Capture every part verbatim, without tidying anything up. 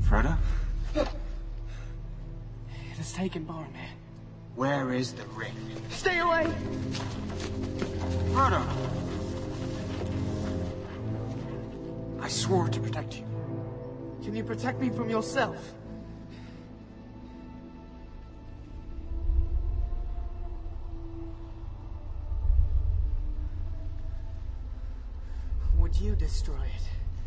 Frodo? It has taken Boromir. Where is the ring? Stay away! Frodo! I swore to protect you. Can you protect me from yourself? Would you destroy it?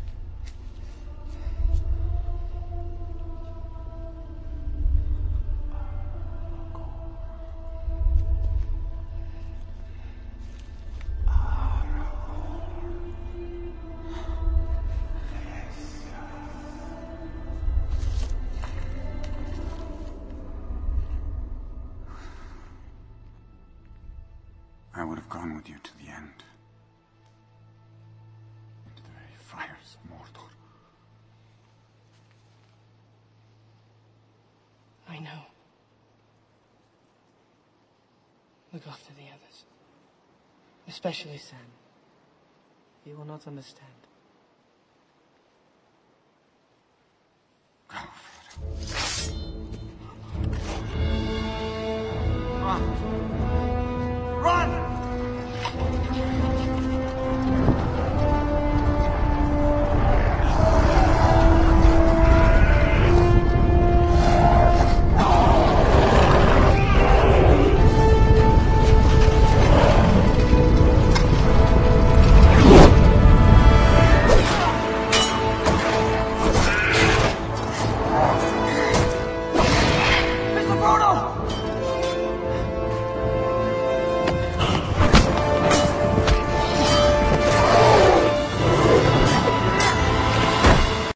I would have gone with you to the end. Into the very fires of Mordor. I know. Look after the others. Especially Sam. He will not understand.